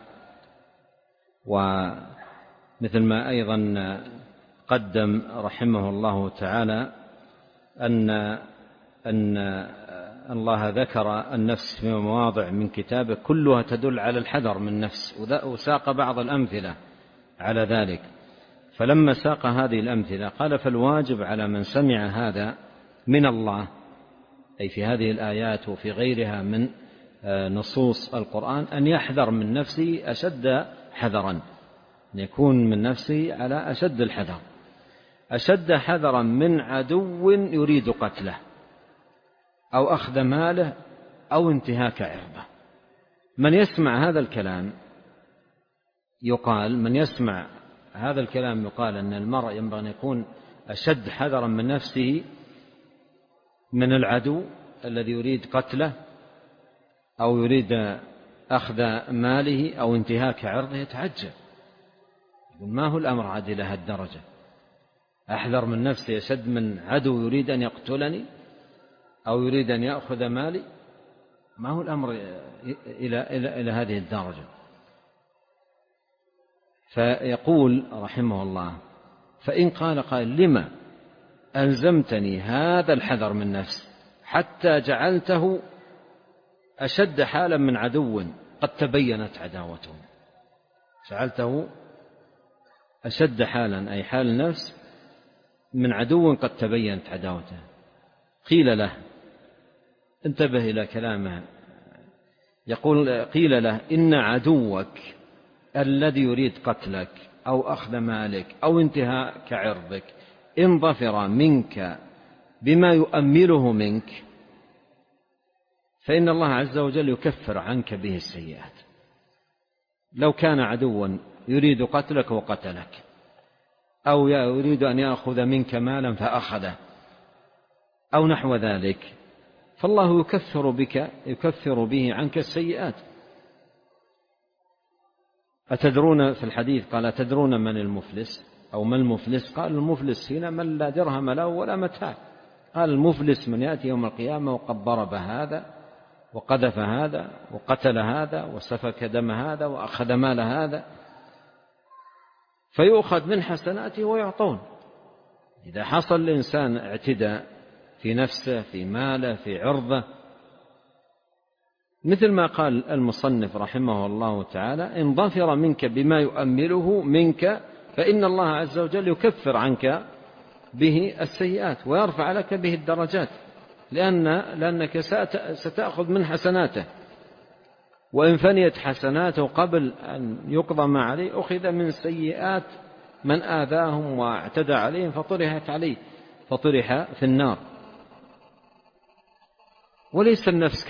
ومثل ما أيضا قدم رحمه الله تعالى أن الله ذكر النفس في مواضع من كتابه كلها تدل على الحذر من النفس، وساق بعض الأمثلة على ذلك. فلما ساق هذه الأمثلة قال: فالواجب على من سمع هذا من الله، أي في هذه الآيات وفي غيرها من نصوص القرآن، أن يحذر من نفسه أشد حذرا، أن يكون من نفسه على أشد الحذر، أشد حذرا من عدو يريد قتله أو أخذ ماله أو انتهاك عرضه. من يسمع هذا الكلام يقال، من يسمع هذا الكلام يقال أن المرء ينبغي أن يكون أشد حذرا من نفسه من العدو الذي يريد قتله أو يريد أخذ ماله أو انتهاك عرضه. يتعجب، ما هو الأمر عاد إلى هالدرجة؟ أحذر من نفسي أشد من عدو يريد أن يقتلني أو يريد أن يأخذ مالي؟ ما هو الأمر إلى هذه الدرجة؟ فيقول رحمه الله: فإن قال قائل: لما ألزمتني هذا الحذر من نفس حتى جعلته أشد حالا من عدو قد تبينت عداوته؟ جعلته أشد حالا، أي حال النفس، من عدو قد تبينت عداوته. قيل له، انتبه إلى كلامه، يقول: قيل له: إن عدوك الذي يريد قتلك أو أخذ مالك أو انتهاك عرضك إن ظفر منك بما يؤمله منك فإن الله عز وجل يكفر عنك به السيئات. لو كان عدوا يريد قتلك وقتلك، أو يريد أن يأخذ منك مالا فأخذه، أو نحو ذلك، فالله يكفر به عنك السيئات. أتدرون في الحديث قال: أتدرون من المفلس أو ما المفلس؟ قال: المفلس هنا من لا درهم له ولا متاع. قال: المفلس من يأتي يوم القيامة وقد ضرب هذا وقذف هذا وقتل هذا وسفك دم هذا وأخذ مال هذا، فيؤخذ من حسناته ويعطون. إذا حصل الإنسان اعتداء في نفسه، في ماله، في عرضه، مثل ما قال المصنف رحمه الله تعالى: إن ظفر منك بما يؤمله منك فإن الله عز وجل يكفر عنك به السيئات ويرفع لك به الدرجات، لأنك ستأخذ من حسناته، وإن فنيت حسناته قبل أن يقضى ما عليه أخذ من سيئات من آذاهم واعتدى عليهم فطرح في النار. وليس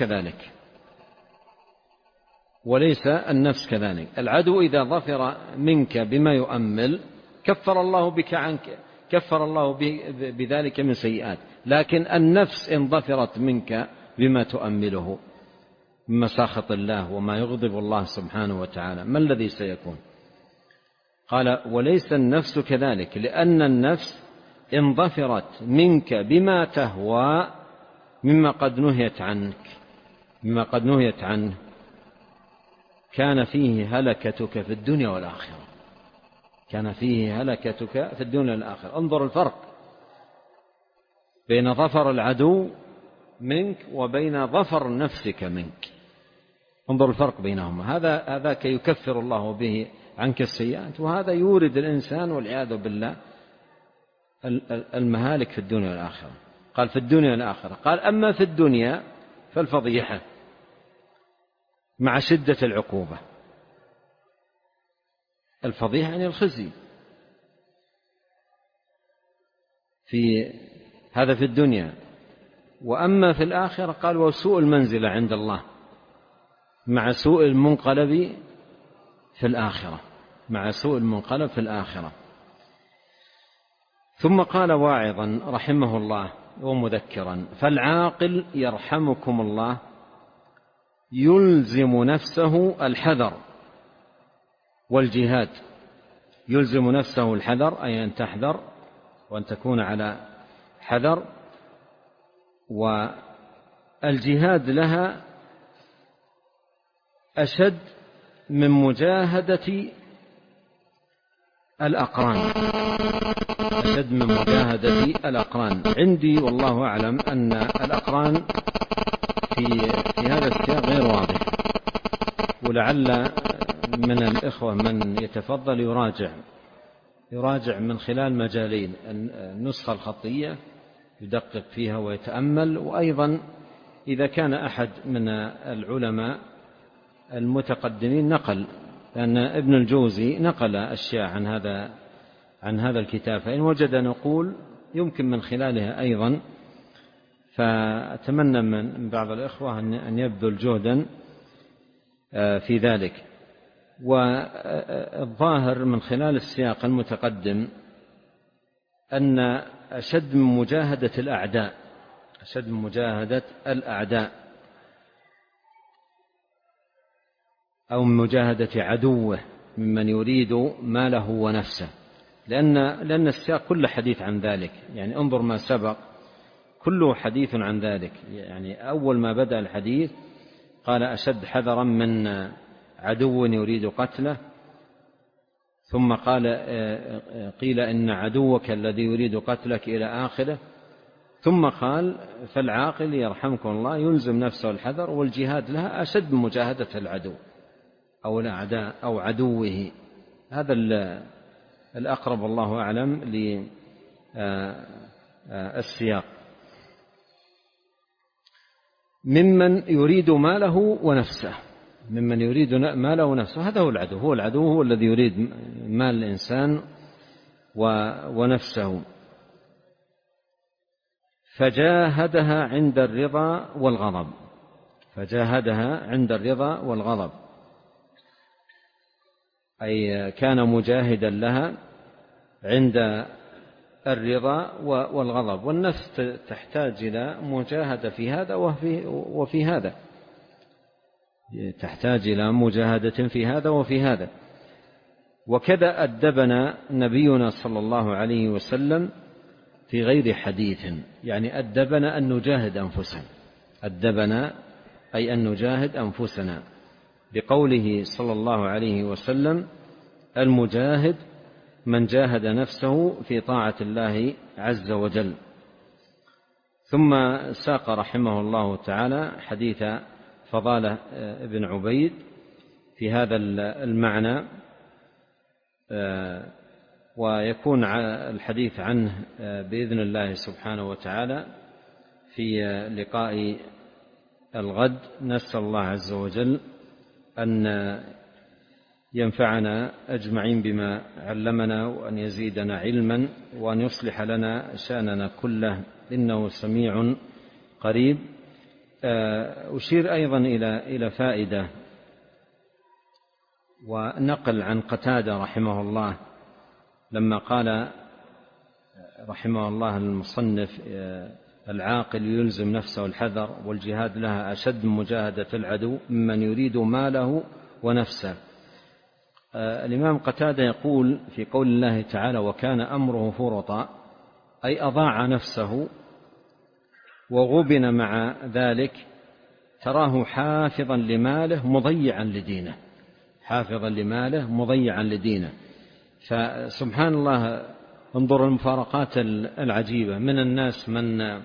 النفس كذلك. العدو إذا ظفر منك بما يؤمل كفر الله بذلك من سيئات، لكن النفس إن ظفرت منك بما تؤمله من مساخط الله وما يغضب الله سبحانه وتعالى، ما الذي سيكون؟ قال: وليس النفس كذلك، لأن النفس إن ظفرت منك بما تهوى مما قد نهيت عنه كان فيه هلكتك في الدنيا والآخرة. انظر الفرق بين ظفر العدو منك وبين ظفر نفسك منك، انظر الفرق بينهما. هذاك يكفر الله به عنك السيئات، وهذا يورد الإنسان والعياذ بالله المهالك في الدنيا والآخرة. قال: في الدنيا والآخرة. قال: أما في الدنيا فالفضيحة مع شدة العقوبة. الفضيحة يعني الخزي، هذا في الدنيا. وأما في الآخرة قال: وسوء المنزلة عند الله مع سوء المنقلب في الآخرة. ثم قال واعظا رحمه الله ومذكرا: فالعاقل يرحمكم الله يلزم نفسه الحذر والجهاد. يلزم نفسه الحذر أي أن تحذر وأن تكون على حذر، والجهاد لها أشد من مجاهدة الأقران. عندي والله أعلم أن الأقران في هذا السياق غير واضح، ولعل من الإخوة من يتفضل يراجع من خلال مجالين: النسخة الخطية يدقق فيها ويتأمل، وأيضا إذا كان أحد من العلماء المتقدمين نقل، لأن ابن الجوزي نقل أشياء عن هذا الكتاب، فإن وجد نقول يمكن من خلالها أيضا. فأتمنى من بعض الإخوة أن يبذل جهدا في ذلك. والظاهر من خلال السياق المتقدم أن أشد من مجاهدة الأعداء أو من مجاهدة عدوه ممن يريد ماله ونفسه، لأن السياق كله حديث عن ذلك. يعني انظر ما سبق كله حديث عن ذلك. يعني أول ما بدأ الحديث قال: أشد حذرا من عدو يريد قتله، ثم قيل إن عدوك الذي يريد قتلك إلى آخره، ثم قال فالعاقل يرحمكم الله يلزم نفسه الحذر والجهاد لها أشد من مجاهدة العدو أو الأعداء أو عدوه. هذا الأقرب الله أعلم للسياق. ممن يريد ماله ونفسه، ممن يريد ماله ونفسه، هذا هو العدو، هو العدو هو الذي يريد مال الإنسان ونفسه. فجاهدها عند الرضا والغضب، فجاهدها عند الرضا والغضب، أي كان مجاهدا لها عند الرضا والغضب. والنفس تحتاج إلى مجاهدة في هذا وفي هذا، تحتاج إلى مجاهدة في هذا وفي هذا. وكذا أدبنا نبينا صلى الله عليه وسلم في غير حديث، يعني أدبنا أن نجاهد أنفسنا، أدبنا أي أن نجاهد أنفسنا، بقوله صلى الله عليه وسلم المجاهد من جاهد نفسه في طاعة الله عز وجل. ثم ساق رحمه الله تعالى حديث فضالة بن عبيد في هذا المعنى، ويكون الحديث عنه بإذن الله سبحانه وتعالى في لقاء الغد. نسأل الله عز وجل أن ينفعنا أجمعين بما علمنا، وأن يزيدنا علما، وأن يصلح لنا شأننا كله، إنه سميع قريب. أشير أيضا إلى فائدة ونقل عن قتادة رحمه الله لما قال رحمه الله المصنف العاقل يلزم نفسه الحذر والجهاد لها أشد من مجاهدة العدو ممن يريد ماله ونفسه. الإمام قتادة يقول في قول الله تعالى وكان أمره فرطا، أي أضاع نفسه وغبن مع ذلك، تراه حافظا لماله مضيعا لدينه، حافظا لماله مضيعا لدينه. فسبحان الله، انظر المفارقات العجيبة، من الناس من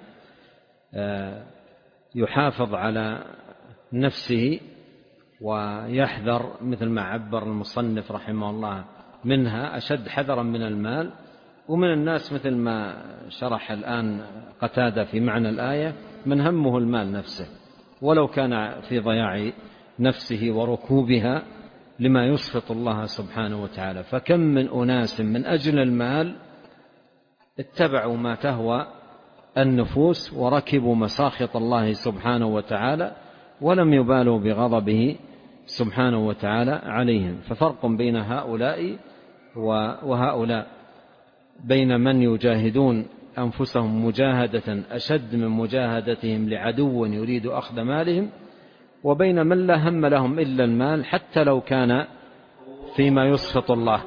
يحافظ على نفسه ويحذر مثل ما عبر المصنف رحمه الله منها أشد حذرا من المال، ومن الناس مثل ما شرح الآن قتادة في معنى الآية من همه المال نفسه ولو كان في ضياع نفسه وركوبها لما يسخط الله سبحانه وتعالى. فكم من أناس من أجل المال اتبعوا ما تهوى النفوس وركبوا مساخط الله سبحانه وتعالى ولم يبالوا بغضبه سبحانه وتعالى عليهم. ففرق بين هؤلاء وهؤلاء، بين من يجاهدون أنفسهم مجاهدة أشد من مجاهدتهم لعدو يريد أخذ مالهم، وبين من لا هم لهم إلا المال حتى لو كان فيما يسخط الله.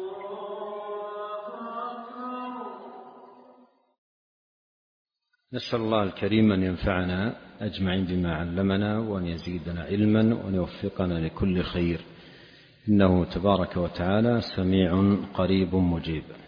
نسأل الله الكريم أن ينفعنا أجمعين بما علمنا، وأن يزيدنا علما، وأن يوفقنا لكل خير، إنه تبارك وتعالى سميع قريب مجيب.